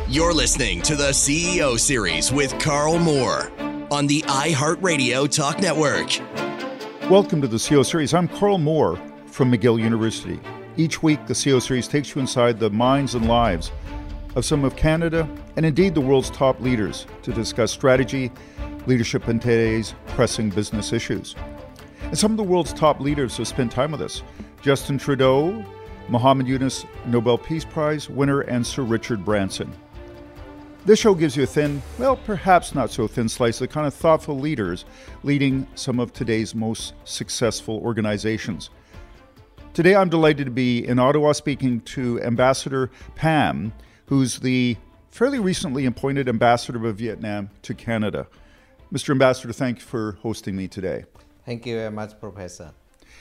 You're listening to the CEO Series with Carl Moore on the iHeartRadio Talk Network. Welcome to the CEO Series. I'm Carl Moore from McGill University. Each week, the CEO Series takes you inside the minds and lives of some of Canada and indeed the world's top leaders to discuss strategy, leadership, and today's pressing business issues. And some of the world's top leaders have spent time with us. Justin Trudeau, Muhammad Yunus, Nobel Peace Prize winner, and Sir Richard Branson. This show gives you a thin, well, perhaps not so thin slice of the kind of thoughtful leaders leading some of today's most successful organizations. Today, I'm delighted to be in Ottawa speaking to Ambassador Pham, who's the fairly recently appointed Ambassador of Vietnam to Canada. Mr. Ambassador, thank you for hosting me today. Thank you very much, Professor.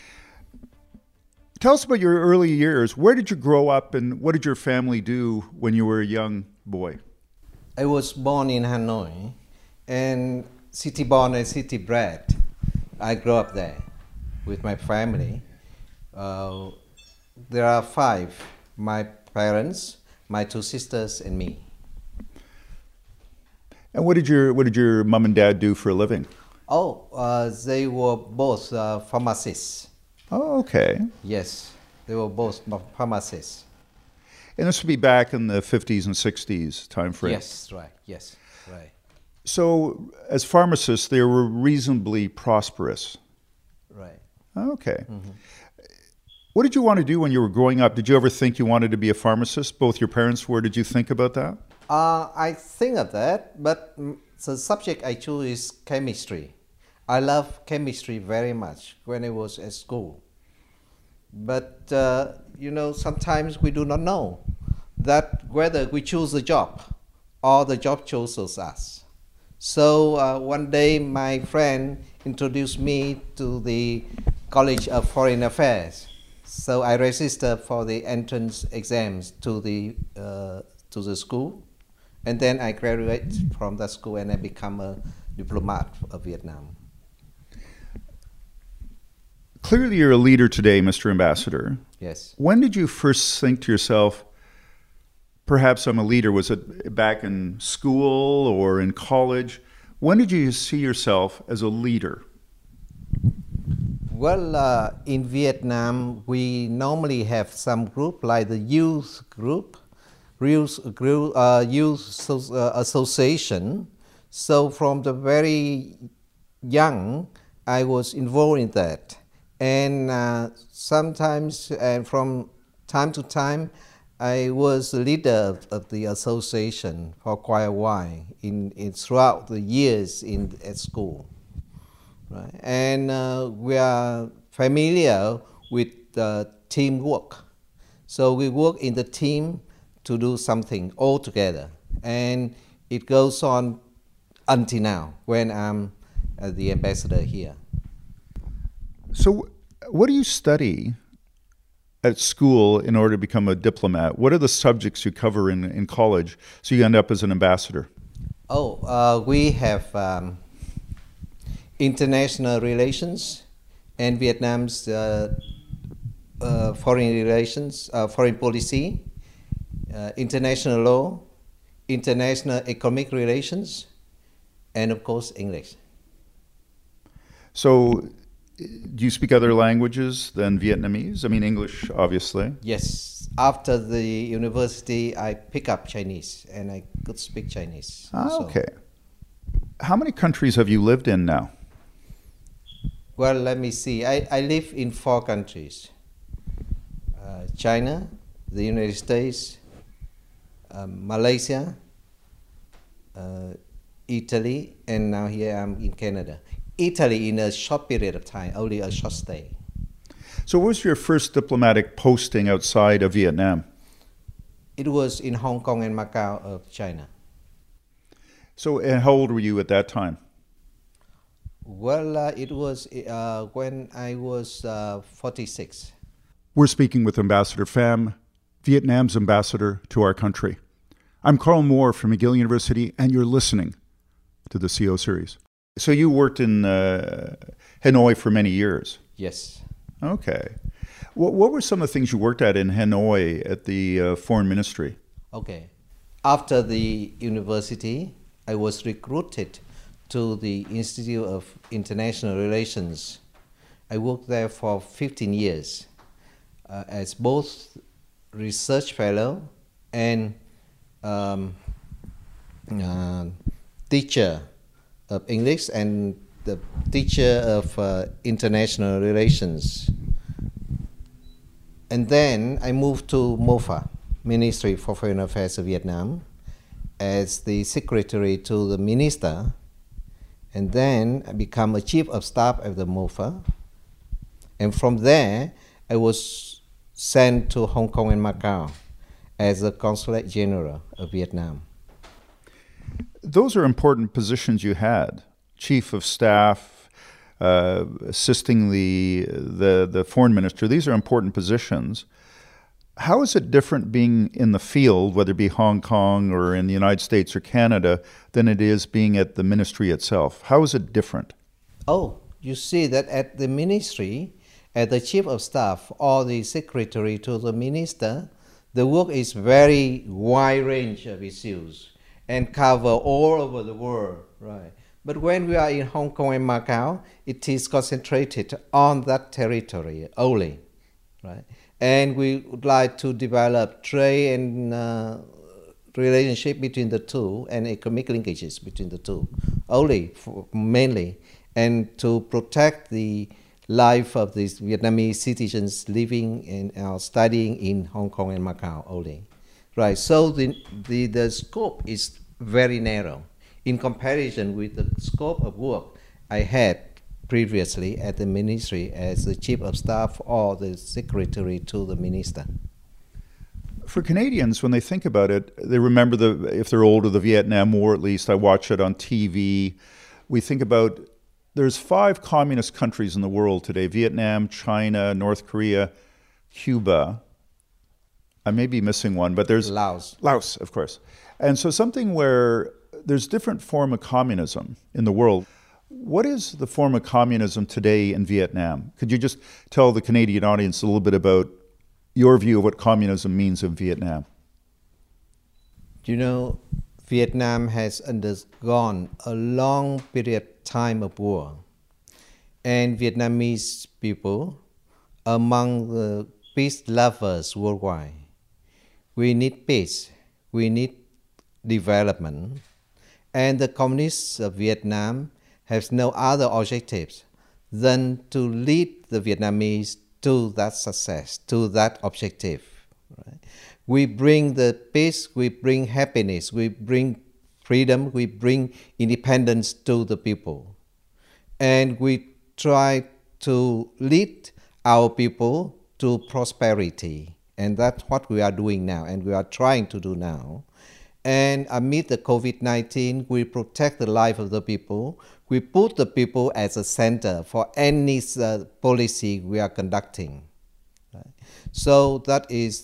Tell us about your early years. Where did you grow up and what did your family do when you were a young boy? I was born in Hanoi and city born and city bred. I grew up there with my family. There are 5, my parents, my 2 sisters, and me. And what did your mom and dad do for a living? They were both pharmacists. Oh, okay. Yes, they were both pharmacists. And this would be back in the 50s and 60s time frame. Yes, right. So as pharmacists, they were reasonably prosperous. Right. Okay. Mm-hmm. What did you want to do when you were growing up? Did you ever think you wanted to be a pharmacist? Both your parents were. Did you think about that? I think of that, but the subject I chose is chemistry. I love chemistry very much when I was at school. But, sometimes we do not know that whether we choose a job or the job chooses us. So one day my friend introduced me to the College of Foreign Affairs. So I registered for the entrance exams to the school. And then I graduated from that school and I become a diplomat of Vietnam. Clearly you're a leader today, Mr. Ambassador. Yes. When did you first think to yourself, perhaps I'm a leader? Was it back in school or in college? When did you see yourself as a leader? Well, in Vietnam, we normally have some group like the youth group, youth association. So from the very young, I was involved in that. And sometimes, and from time to time, I was the leader of the association for quite a while throughout the years at school. Right? And we are familiar with teamwork. So we work in the team to do something all together. And it goes on until now when I'm the ambassador here. So what do you study at school in order to become a diplomat? What are the subjects you cover in college so you end up as an ambassador? We have international relations and Vietnam's foreign relations, foreign policy, international law, international economic relations, and of course English. So do you speak other languages than Vietnamese? I mean, English, obviously. Yes. After the university, I pick up Chinese, and I could speak Chinese. Okay. How many countries have you lived in now? Well, let me see. I live in 4 countries. China, the United States, Malaysia, Italy, and now here I'm in Canada. Italy in a short period of time, only a short stay. So what was your first diplomatic posting outside of Vietnam? It was in Hong Kong and Macau of China. So and how old were you at that time? Well, it was when I was 46. We're speaking with Ambassador Pham, Vietnam's ambassador to our country. I'm Carl Moore from McGill University, and you're listening to the CEO Series. So you worked in Hanoi for many years. Yes. Okay. What were some of the things you worked at in Hanoi at the Foreign Ministry? Okay. After the university, I was recruited to the Institute of International Relations. I worked there for 15 years as both research fellow and teacher of English and the teacher of international relations. And then I moved to MOFA, Ministry for Foreign Affairs of Vietnam, as the secretary to the minister. And then I became a chief of staff of the MOFA. And from there, I was sent to Hong Kong and Macau as the Consulate General of Vietnam. Those are important positions you had. Chief of staff, assisting the foreign minister. These are important positions. How is it different being in the field, whether it be Hong Kong or in the United States or Canada, than it is being at the ministry itself? How is it different? Oh, you see that at the ministry, as the chief of staff or the secretary to the minister, the work is very wide range of issues and cover all over the world, right? But when we are in Hong Kong and Macau, it is concentrated on that territory only, right? And we would like to develop trade and relationship between the two and economic linkages between the two only, mainly, and to protect the life of these Vietnamese citizens living and studying in Hong Kong and Macau only, right? So the scope is very narrow in comparison with the scope of work I had previously at the ministry as the chief of staff or the secretary to the minister. For Canadians, when they think about it, they remember if they're older, the Vietnam War, at least. I watch it on TV. We think about, there's 5 communist countries in the world today: Vietnam, China, North Korea, Cuba. I may be missing one, but there's Laos. Laos, of course. And so something where there's different form of communism in the world. What is the form of communism today in Vietnam? Could you just tell the Canadian audience a little bit about your view of what communism means in Vietnam? You know, Vietnam has undergone a long period of time of war. And Vietnamese people, among the peace lovers worldwide, we need peace, we need development. And the communists of Vietnam have no other objectives than to lead the Vietnamese to that success, to that objective. Right? We bring the peace, we bring happiness, we bring freedom, we bring independence to the people. And we try to lead our people to prosperity. And that's what we are doing now, and we are trying to do now. And amid the COVID-19, we protect the life of the people. We put the people as a center for any policy we are conducting. Right? So that is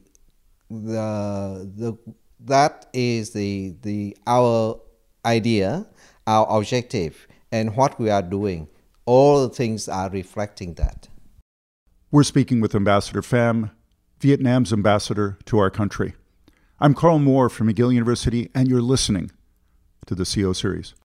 our idea, our objective, and what we are doing. All the things are reflecting that. We're speaking with Ambassador Pham, Vietnam's ambassador to our country. I'm Carl Moore from McGill University, and you're listening to the CO Series.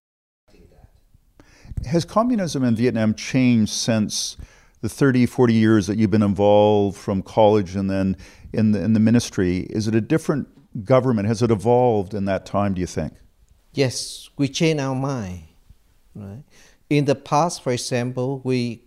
Has communism in Vietnam changed since the 30, 40 years that you've been involved from college and then in the ministry? Is it a different government? Has it evolved in that time, do you think? Yes, we change our mind. Right? In the past, for example, we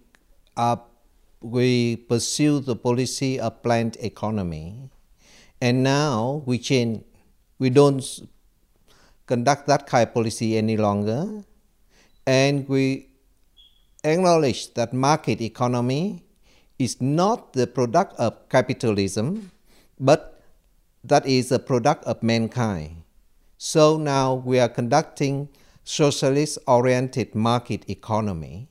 pursue the policy of planned economy. And now we change. We don't conduct that kind of policy any longer. And we acknowledge that market economy is not the product of capitalism, but that is a product of mankind. So now we are conducting socialist-oriented market economy.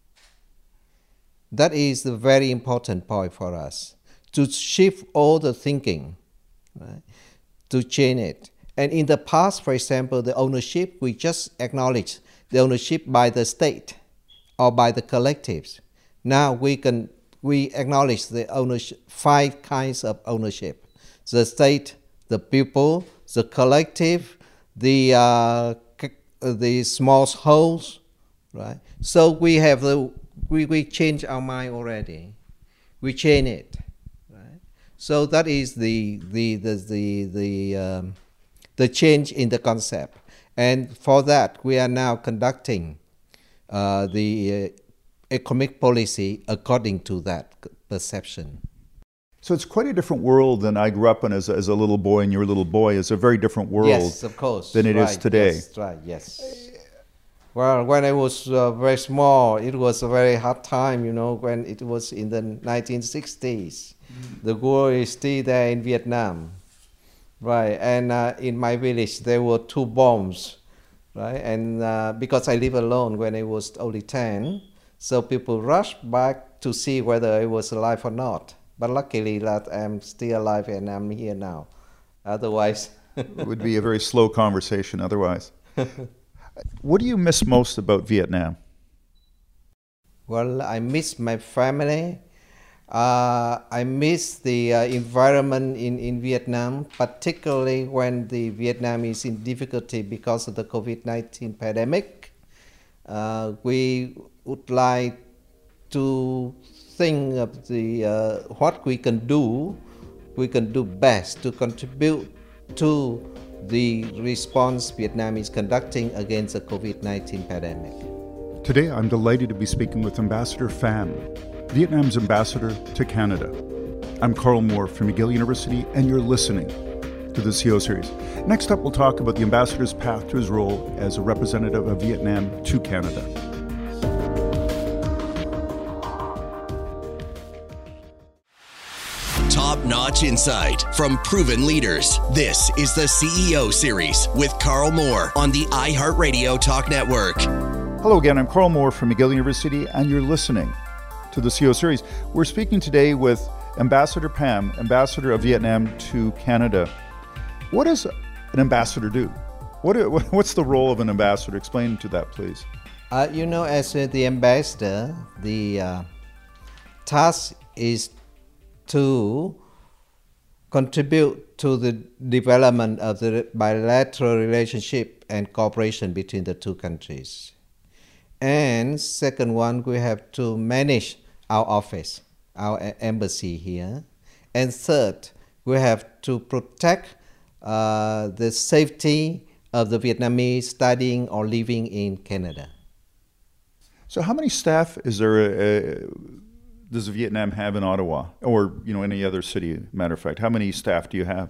That is a very important point for us, to shift all the thinking, right, to change it. And in the past, for example, the ownership, we just acknowledge the ownership by the state or by the collectives. Now we acknowledge the ownership, 5 kinds of ownership: the state, the people, the collective, the small holes, right? So we have we change our mind already. We change it, right? So that is the change in the concept, and for that we are now conducting the economic policy according to that perception. So it's quite a different world than I grew up in as a little boy, and your little boy is a very different world. Yes, of course, than it is today. Yes, right. Yes. Well, when I was very small, it was a very hard time. When it was in the 1960s, the war is still there in Vietnam, right? And in my village there were 2 bombs, right? And because I live alone when I was only 10, so people rushed back to see whether I was alive or not. But luckily that I'm still alive and I'm here now. Otherwise... It would be a very slow conversation otherwise. What do you miss most about Vietnam? Well, I miss my family. I miss the environment in Vietnam, particularly when the Vietnam is in difficulty because of the COVID-19 pandemic. We would like to think of what we can do best to contribute to the response Vietnam is conducting against the COVID-19 pandemic. Today, I'm delighted to be speaking with Ambassador Pham, Vietnam's ambassador to Canada. I'm Carl Moore from McGill University, and you're listening to the CO series. Next up, we'll talk about the ambassador's path to his role as a representative of Vietnam to Canada. Top-notch insight from proven leaders. This is the CEO series with Carl Moore on the iHeartRadio Talk Network. Hello again, I'm Carl Moore from McGill University, and you're listening to the CO series. We're speaking today with Ambassador Pham, ambassador of Vietnam to Canada. What does an ambassador do? What's the role of an ambassador? Explain to that, please. As the ambassador, the task is to contribute to the development of the bilateral relationship and cooperation between the 2 countries. And second one, we have to manage our office, our embassy here. And third, we have to protect the safety of the Vietnamese studying or living in Canada. So how many staff does Vietnam have in Ottawa, or any other city? Matter of fact, how many staff do you have?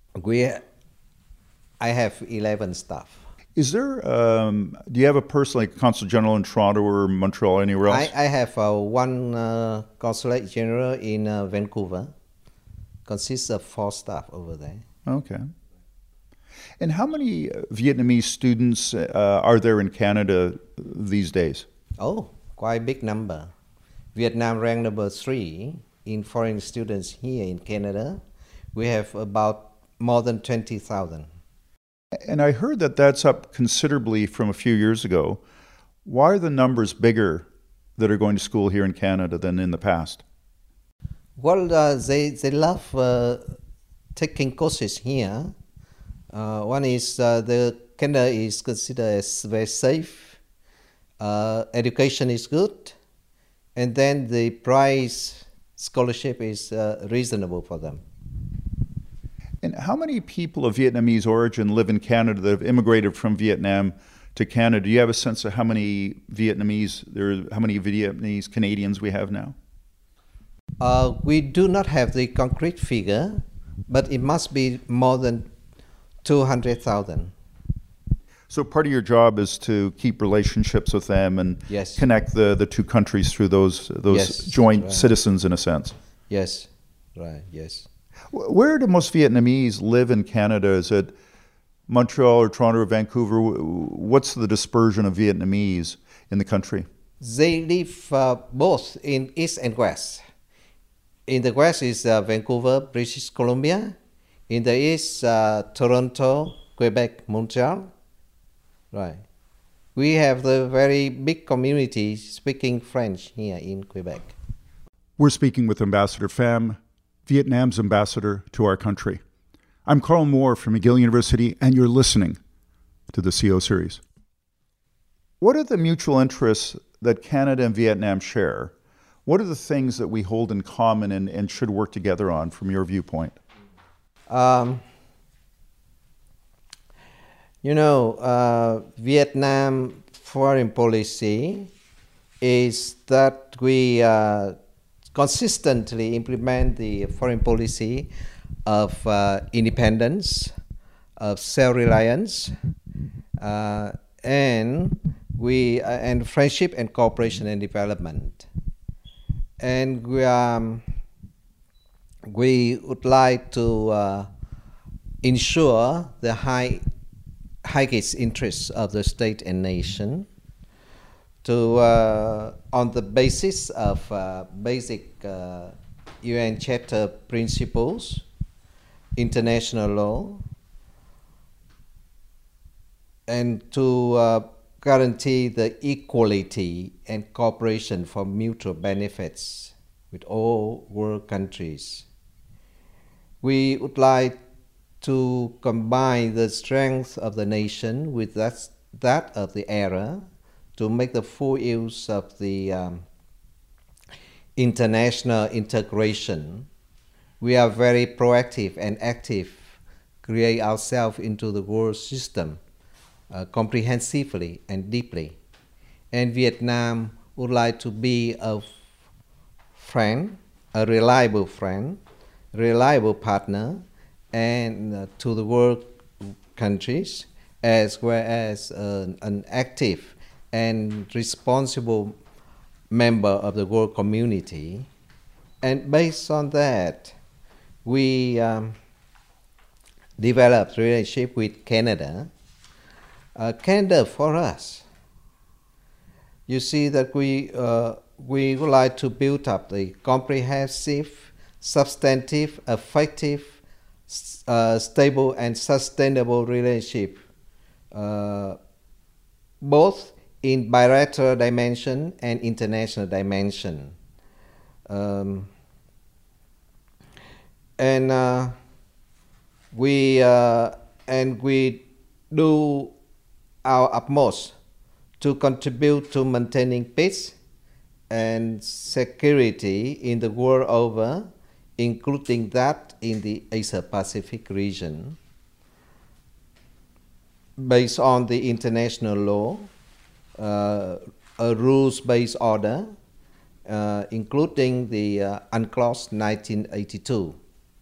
I have 11 staff. Is there? Do you have a person like Consul General in Toronto or Montreal, anywhere else? I have one Consulate General in Vancouver. Consists of 4 staff over there. Okay. And how many Vietnamese students are there in Canada these days? Oh, quite a big number. Vietnam ranked number 3 in foreign students here in Canada. We have about more than 20,000. And I heard that that's up considerably from a few years ago. Why are the numbers bigger that are going to school here in Canada than in the past? Well, they love taking courses here. One is the Canada is considered as very safe. Education is good. And then the price scholarship is reasonable for them. And how many people of Vietnamese origin live in Canada that have immigrated from Vietnam to Canada? Do you have a sense of how many Vietnamese Canadians we have now? We do not have the concrete figure, but it must be more than 200,000. So part of your job is to keep relationships with them and yes. connect the 2 countries through those yes, joint right. citizens in a sense. Yes, right, yes. Where do most Vietnamese live in Canada? Is it Montreal or Toronto or Vancouver? What's the dispersion of Vietnamese in the country? They live both in East and West. In the West is Vancouver, British Columbia. In the East, Toronto, Quebec, Montreal. Right. We have the very big community speaking French here in Quebec. We're speaking with Ambassador Pham, Vietnam's ambassador to our country. I'm Carl Moore from McGill University, and you're listening to the CO Series. What are the mutual interests that Canada and Vietnam share? What are the things that we hold in common and should work together on from your viewpoint? Vietnam foreign policy is that we consistently implement the foreign policy of independence, of self-reliance, and friendship and cooperation and development. And we would like to ensure the highest interests of the state and nation to on the basis of basic UN Charter principles, international law, and to guarantee the equality and cooperation for mutual benefits with all world countries. We would like to combine the strength of the nation with that of the era to make the full use of the international integration. We are very proactive and active, create ourselves into the world system comprehensively and deeply. And Vietnam would like to be a friend, a reliable friend, reliable partner, and to the world countries, as well as an active and responsible member of the world community. And based on that, we developed relationship with Canada. Canada for us, you see that we would like to build up the comprehensive, substantive, effective, stable and sustainable relationship, both in bilateral dimension and international dimension. We do our utmost to contribute to maintaining peace and security in the world over, including that in the Asia-Pacific region, based on the international law, a rules-based order, including the UNCLOS 1982.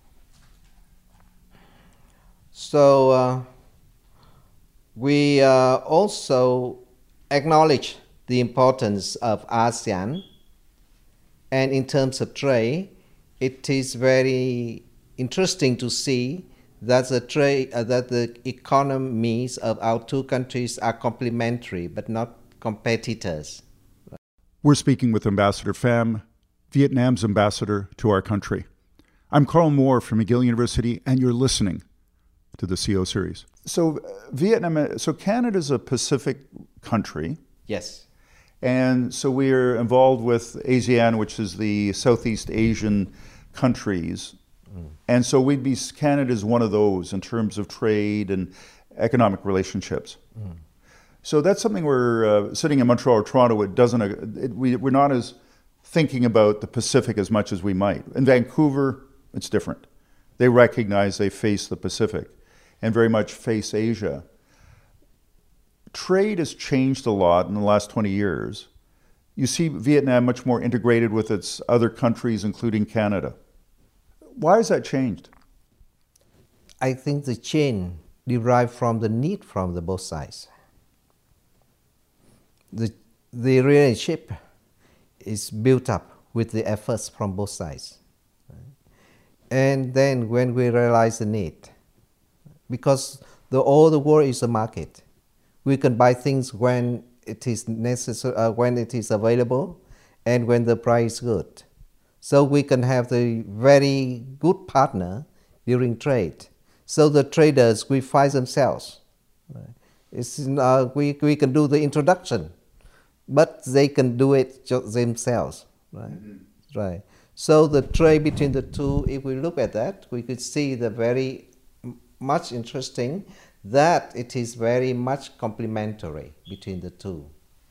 So we also acknowledge the importance of ASEAN, and in terms of trade, it is very interesting to see that the economies of our two countries are complementary but not competitors. We're speaking with Ambassador Pham, Vietnam's ambassador to our country. I'm Carl Moore from McGill University, and you're listening to the CO Series. So Canada's a Pacific country. Yes. And so we're involved with ASEAN, which is the Southeast Asian countries. And so Canada's one of those in terms of trade and economic relationships. So that's something we're sitting in Montreal or Toronto. We're not as thinking about the Pacific as much as we might. In Vancouver, it's different. They recognize they face the Pacific and very much face Asia. Trade has changed a lot in the last 20 years. You see Vietnam much more integrated with its other countries, including Canada. Why has that changed? I think the change derived from the need from both sides. The relationship is built up with the efforts from both sides. And then when we realize the need, because all the world is a market, we can buy things when it is necessary, when it is available, and when the price is good. So we can have the very good partner during trade. So the traders will find themselves. We can do the introduction, but they can do it themselves, right? Mm-hmm. Right. So the trade between the two, if we look at that, we could see the very much interesting that it is very much complementary between the two.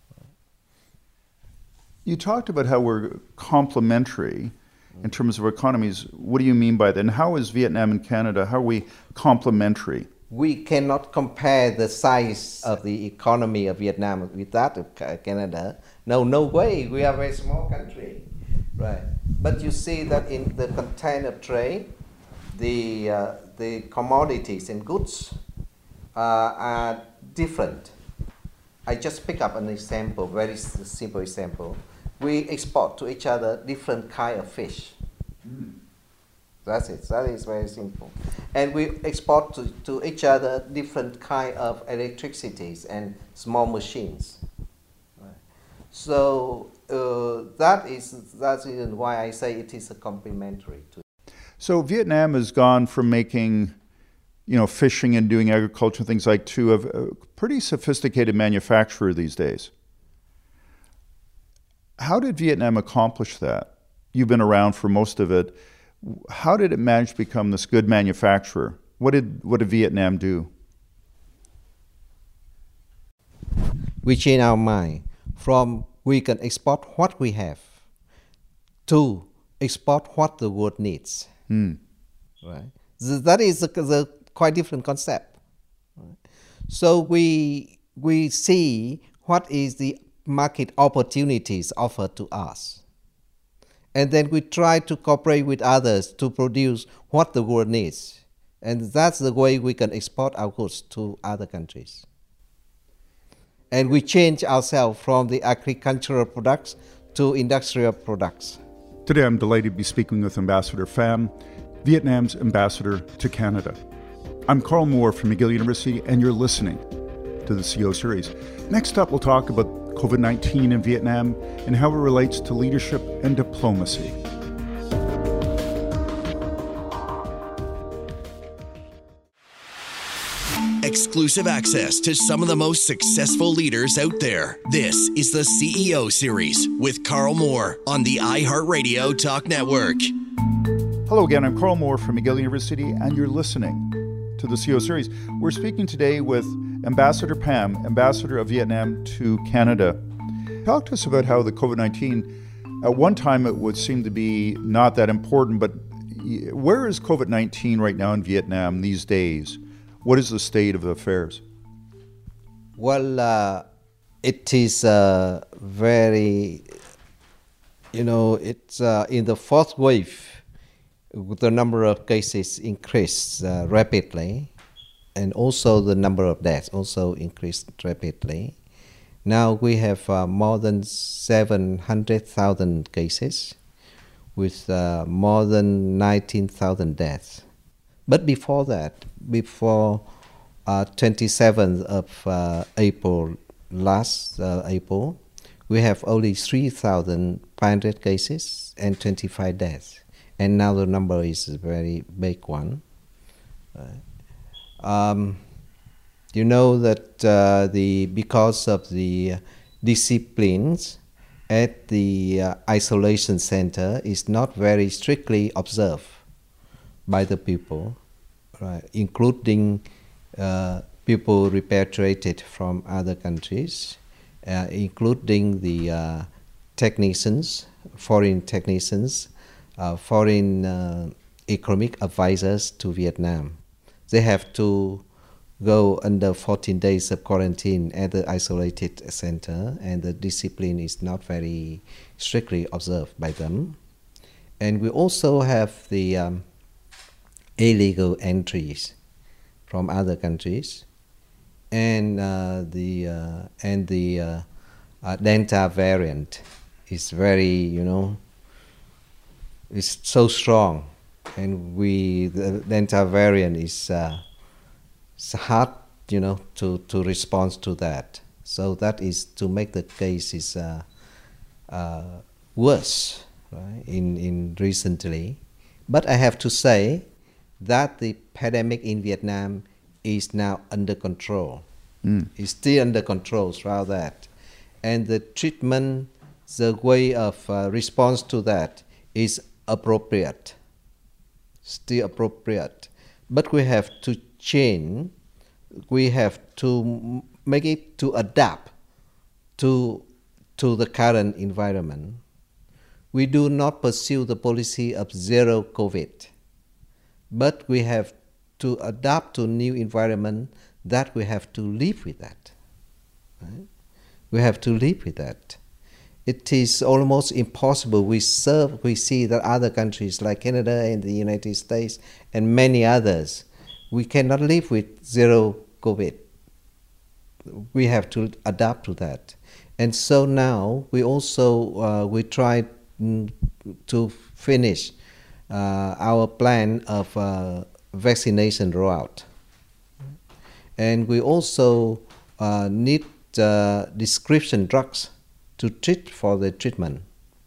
You talked about how we're complementary in terms of our economies. What do you mean by that? And how is Vietnam and Canada, how are we complementary? We cannot compare the size of the economy of Vietnam with that of Canada. No way. We are a very small country, right? But you see that in the container trade, the commodities and goods are different. I just pick up an example, very simple example. We export to each other different kind of fish. That's it. That is very simple. And we export to each other different kind of electricities and small machines. Right. So that's why I say it is a complementary to. So Vietnam has gone from making, fishing and doing agriculture and things like to a pretty sophisticated manufacturer these days. How did Vietnam accomplish that? You've been around for most of it. How did it manage to become this good manufacturer? What did Vietnam do? We change our mind from we can export what we have to export what the world needs. Right? That is a quite different concept. Right? So we see what is the market opportunities offered to us. And then we try to cooperate with others to produce what the world needs. And that's the way we can export our goods to other countries. And we change ourselves from the agricultural products to industrial products. Today I'm delighted to be speaking with Ambassador Pham, Vietnam's ambassador to Canada. I'm Carl Moore from McGill University, and you're listening to the CO Series. Next up, we'll talk about COVID-19 in Vietnam and how it relates to leadership and diplomacy. Exclusive access to some of the most successful leaders out there. This is the CEO Series with Carl Moore on the iHeartRadio Talk Network. Hello again, I'm Carl Moore from McGill University, and you're listening to the CO Series. We're speaking today with Ambassador Pham, Ambassador of Vietnam to Canada. Talk to us about how the COVID-19, at one time it would seem to be not that important, but where is COVID-19 right now in Vietnam these days? What is the state of affairs? Well, it is very, it's in the fourth wave. The number of cases increased rapidly, and also the number of deaths also increased rapidly. Now we have more than 700,000 cases with more than 19,000 deaths. But before that, before 27th of April, last April, we have only 3,500 cases and 25 deaths. And now the number is a very big one. You know that because of the disciplines at the isolation center is not very strictly observed by the people, right? Including people repatriated from other countries, including the technicians, foreign technicians, foreign economic advisors to Vietnam. They have to go under 14 days of quarantine at the isolated center, and the discipline is not very strictly observed by them. And we also have the illegal entries from other countries, and the Delta variant is very, is so strong, and the Delta variant is it's hard, to respond to that. So that is to make the cases worse, right? In recently, but I have to say that the pandemic in Vietnam is now under control. It's still under control throughout that, and the treatment, the way of response to that is appropriate, still appropriate. But we have to change, we have to make it to adapt to the current environment. We do not pursue the policy of zero COVID, but we have to adapt to new environment that we have to live with that. Right? We have to live with that. It is almost impossible. We see that other countries like Canada and the United States and many others, we cannot live with zero COVID. We have to adapt to that. And so now we also we try to finish our plan of vaccination rollout. And we also need prescription drugs to treat for the treatment.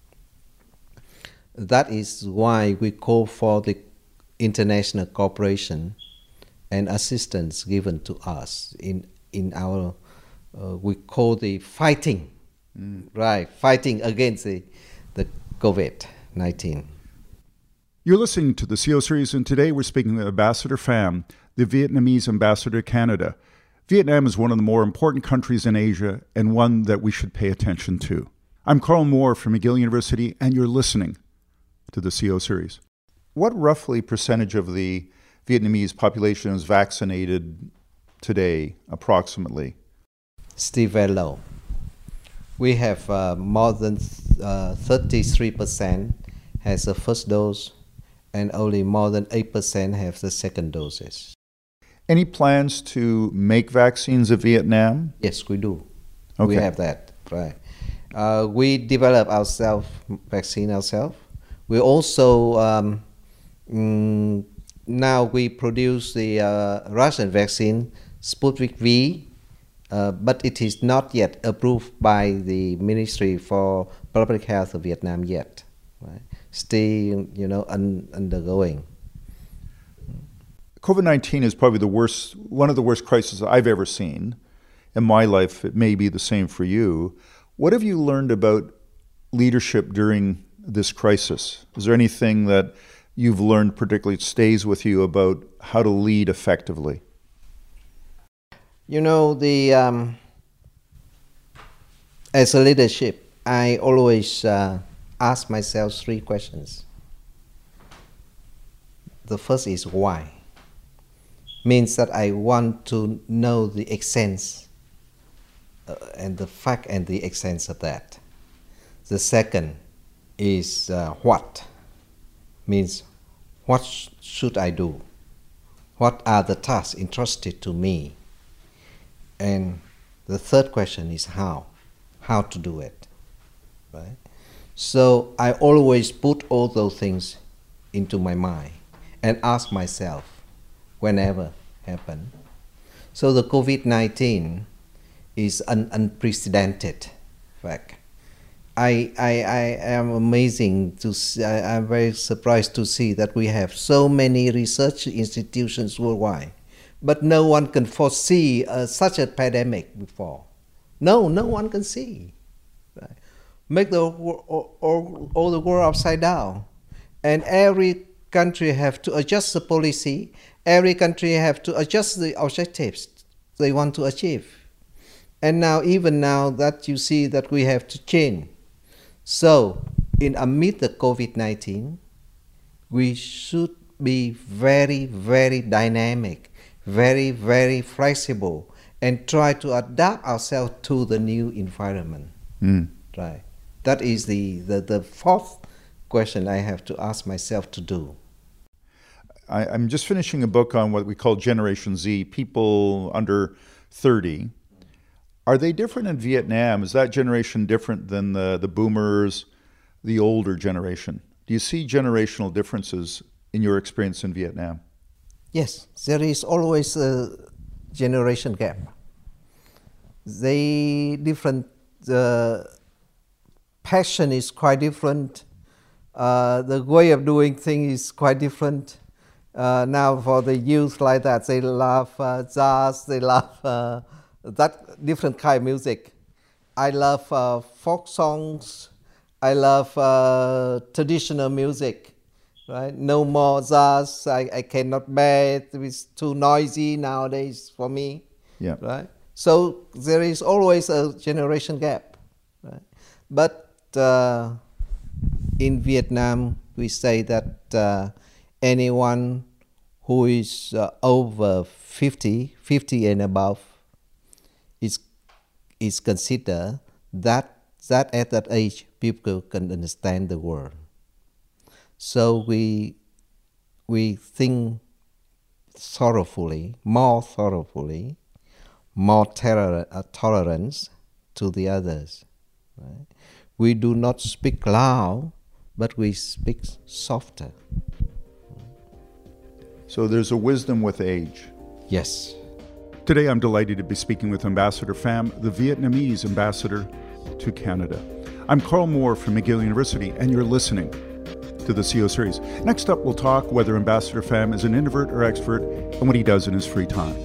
That is why we call for the international cooperation and assistance given to us in our we call the fighting, right? Fighting against the COVID-19. You're listening to the CO Series, and today we're speaking with Ambassador Pham, the Vietnamese ambassador to Canada. Vietnam is one of the more important countries in Asia and one that we should pay attention to. I'm Carl Moore from McGill University, and you're listening to the CO Series. What roughly percentage of the Vietnamese population is vaccinated today, approximately? Still very low. We have more than 33% has the first dose, and only more than 8% have the second doses. Any plans to make vaccines in Vietnam? Yes, we do. Okay. We have that, right. We develop vaccine ourselves. We also, now we produce the Russian vaccine, Sputnik V, but it is not yet approved by the Ministry for Public Health of Vietnam yet. Right? Still, undergoing. COVID-19 is probably one of the worst crises I've ever seen in my life. It may be the same for you. What have you learned about leadership during this crisis? Is there anything that you've learned particularly stays with you about how to lead effectively? As a leadership, I always ask myself 3 questions. The first is why. Means that I want to know the essence and the fact and the essence of that. The second is what. Means what should I do? What are the tasks entrusted to me? And the third question is how to do it, right? So I always put all those things into my mind and ask myself whenever happen. So the COVID-19 is an unprecedented fact. I am amazing to see, I'm very surprised to see that we have so many research institutions worldwide, but no one can foresee such a pandemic before. No one can see. Right? Make all the world upside down, and every country have to adjust the policy. Every country have to adjust the objectives they want to achieve. And now, even now that you see that we have to change. So, amid the COVID-19, we should be very, very dynamic, very, very flexible, and try to adapt ourselves to the new environment. Right. That is the fourth question I have to ask myself to do. I'm just finishing a book on what we call Generation Z, people under 30. Are they different in Vietnam? Is that generation different than the boomers, the older generation? Do you see generational differences in your experience in Vietnam? Yes, there is always a generation gap. The passion is quite different. The way of doing things is quite different. Now for the youth like that, they love jazz, they love that different kind of music. I love folk songs. I love traditional music. right? No more jazz. I cannot bear it. It's too noisy nowadays for me, Yeah. right? So there is always a generation gap, right? But in Vietnam, we say that anyone who is over 50 and above is considered that at that age people can understand the world. So we think more thoroughfully, more tolerance to the others. Right? We do not speak loud, but we speak softer. So there's a wisdom with age. Yes. Today I'm delighted to be speaking with Ambassador Pham, the Vietnamese ambassador to Canada. I'm Carl Moore from McGill University, and you're listening to the CO Series. Next up, we'll talk whether Ambassador Pham is an introvert or extrovert and what he does in his free time.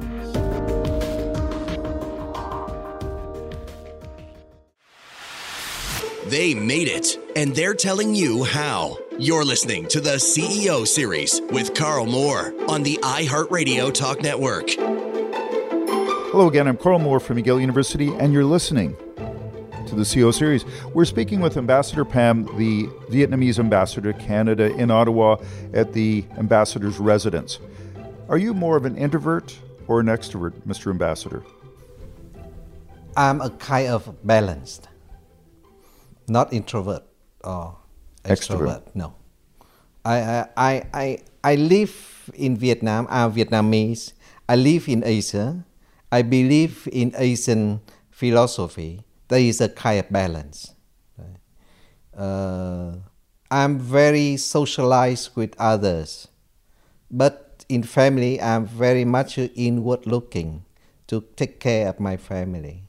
They made it, and they're telling you how. You're listening to the CEO Series with Carl Moore on the iHeartRadio Talk Network. Hello again, I'm Carl Moore from McGill University, and you're listening to the CO Series. We're speaking with Ambassador Pham, the Vietnamese ambassador to Canada in Ottawa at the ambassador's residence. Are you more of an introvert or an extrovert, Mr. Ambassador? I'm a kind of balanced. Not introvert or extrovert. No. I live in Vietnam. I'm Vietnamese. I live in Asia. I believe in Asian philosophy. There is a kind of balance. I'm very socialized with others. But in family, I'm very much inward looking to take care of my family.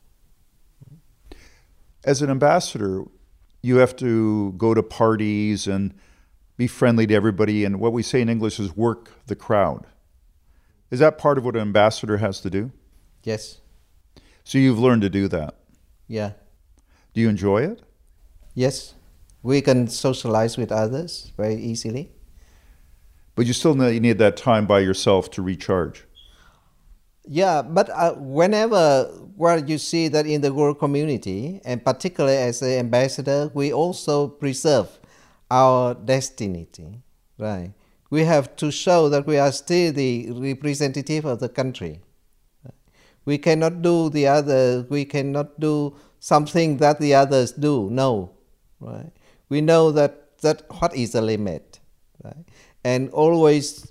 As an ambassador, you have to go to parties and be friendly to everybody, and what we say in English is work the crowd. Is that part of what an ambassador has to do? Yes. So you've learned to do that. Yeah. Do you enjoy it? Yes. We can socialize with others very easily. But you still need that time by yourself to recharge. Yeah, but whenever you see that in the world community, and particularly as an ambassador, we also preserve our destiny, right? We have to show that we are still the representative of the country. We cannot do we cannot do something that the others do, no, right? We know that what is the limit, right? And always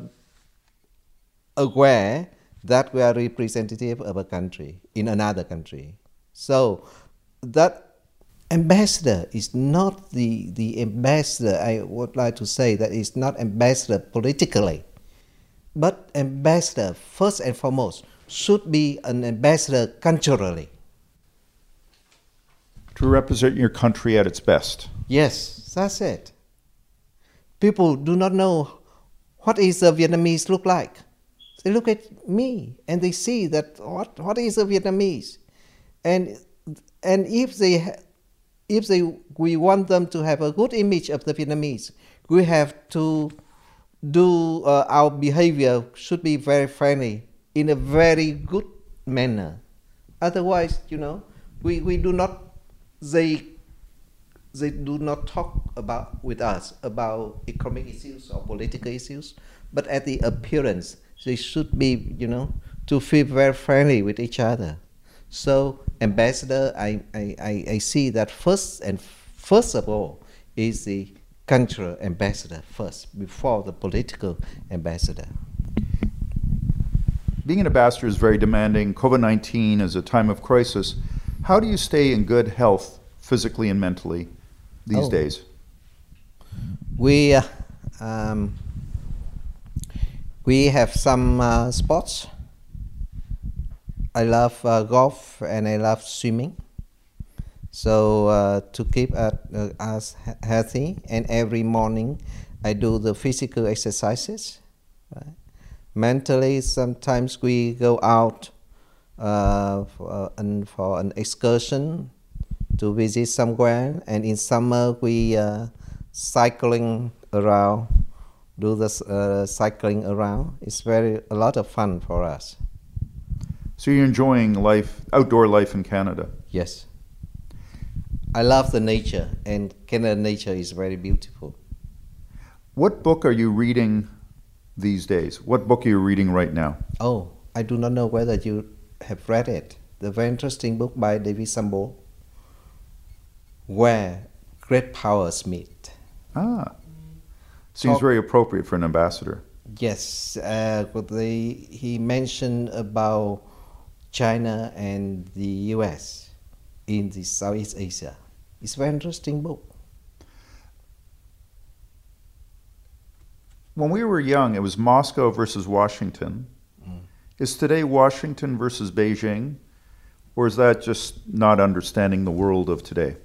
aware that we are representative of a country in another country. So that ambassador is not the ambassador, I would like to say that it's not ambassador politically, but ambassador first and foremost should be an ambassador culturally. To represent your country at its best. Yes, that's it. People do not know what is a Vietnamese look like. They look at me and they see that what is a Vietnamese, and if we want them to have a good image of the Vietnamese, we have to do our behavior should be very friendly in a very good manner. Otherwise, we do not. They do not talk with us about economic issues or political issues, but at the appearance, they should be, to feel very friendly with each other. So, ambassador, I see that first of all is the cultural ambassador first, before the political ambassador. Being an ambassador is very demanding. COVID-19 is a time of crisis. How do you stay in good health, physically and mentally, these days? We have some sports. I love golf and I love swimming. So to keep us healthy, and every morning I do the physical exercises. Right? Mentally, sometimes we go out for an excursion to visit somewhere, and in summer we cycling around, do the cycling around. It's a lot of fun for us. So you're enjoying life, outdoor life in Canada? Yes. I love the nature, and Canada nature is very beautiful. What book are you reading these days? What book are you reading right now? Oh, I do not know whether you have read it. The very interesting book by David Sambor, Where Great Powers Meet. Seems very appropriate for an ambassador. Yes, he mentioned about China and the US in the Southeast Asia. It's a very interesting book. When we were young, it was Moscow versus Washington. Is today Washington versus Beijing? Or is that just not understanding the world of today?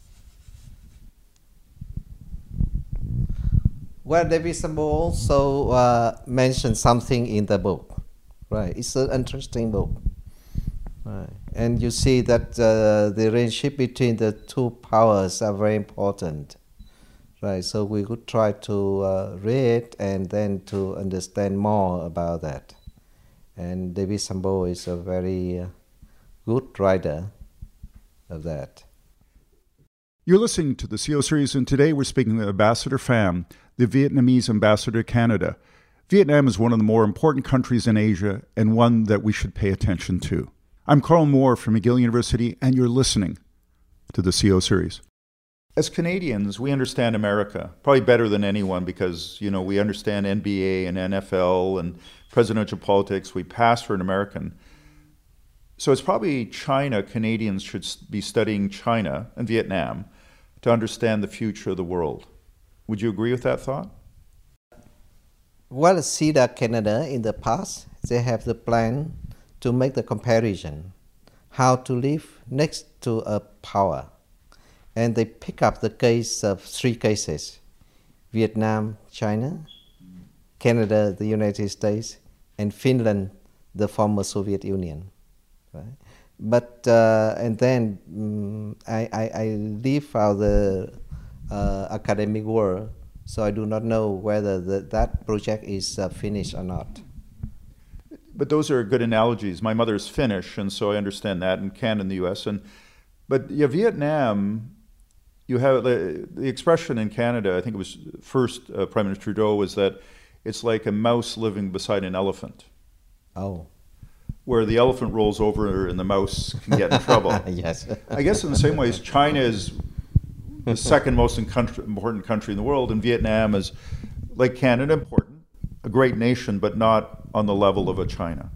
Well, David Sambor also mentioned something in the book. Right, it's an interesting book. Right. And you see that the relationship between the two powers are very important. Right, so we could try to read and then to understand more about that. And David Sambor is a very good writer of that. You're listening to the CO Series, and today we're speaking with Ambassador Pham, the Vietnamese ambassador to Canada. Vietnam is one of the more important countries in Asia and one that we should pay attention to. I'm Carl Moore from McGill University, and you're listening to the CO Series. As Canadians, we understand America probably better than anyone because, we understand NBA and NFL and presidential politics. We pass for an American. So it's probably China. Canadians should be studying China and Vietnam to understand the future of the world. Would you agree with that thought? Well, CEDA Canada in the past, they have the plan to make the comparison, how to live next to a power. And they pick up the case of 3 cases: Vietnam, China, Canada, the United States, and Finland, the former Soviet Union. Right? But and then I leave out the academic world, so I do not know whether that project is finished or not. But those are good analogies. My mother is Finnish, and so I understand that, and Canada and the U.S. But Vietnam, you have the expression in Canada, I think it was first Prime Minister Trudeau, was that it's like a mouse living beside an elephant. Oh. Where the elephant rolls over and the mouse can get in trouble. Yes. I guess in the same ways, China is the second most important country in the world, and Vietnam is, like Canada, important, a great nation, but not on the level of a China.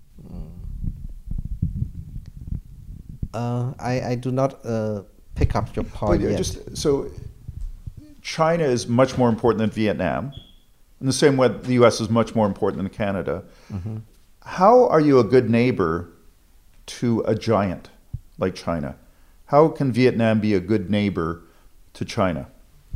I do not pick up your point yet. So China is much more important than Vietnam. In the same way, the U.S. is much more important than Canada. Mm-hmm. How are you a good neighbor to a giant like China? How can Vietnam be a good neighbor to China?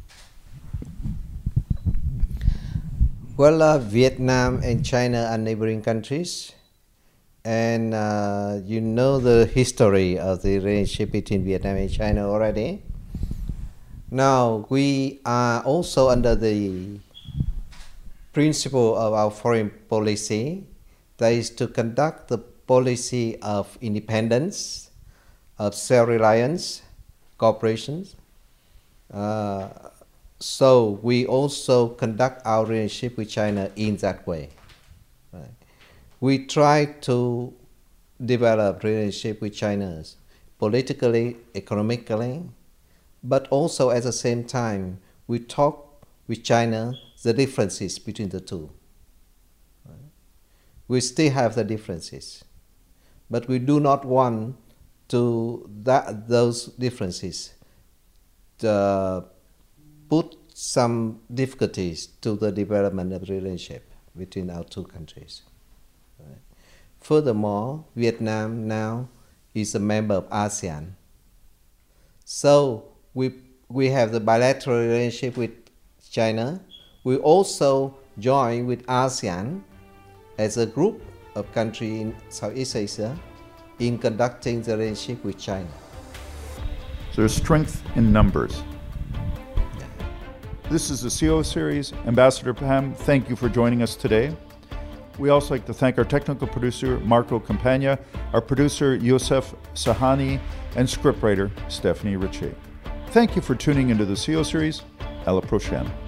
Well, Vietnam and China are neighboring countries. And you know the history of the relationship between Vietnam and China already. Now, we are also under the principle of our foreign policy, that is to conduct the policy of independence, of self-reliance, cooperation. So we also conduct our relationship with China in that way. Right? We try to develop relationship with China politically, economically, but also at the same time, we talk with China the differences between the two. Right? We still have the differences, but we do not want to those differences to put some difficulties to the development of the relationship between our two countries. Right? Furthermore, Vietnam now is a member of ASEAN. So we have the bilateral relationship with China. We also join with ASEAN as a group of countries in Southeast Asia in conducting the relationship with China. So there's strength in numbers. This is the CO Series. Ambassador Pam, thank you for joining us today. We also like to thank our technical producer, Marco Campagna, our producer, Yosef Sahani, and scriptwriter, Stephanie Riche. Thank you for tuning into the CO Series. À la prochaine.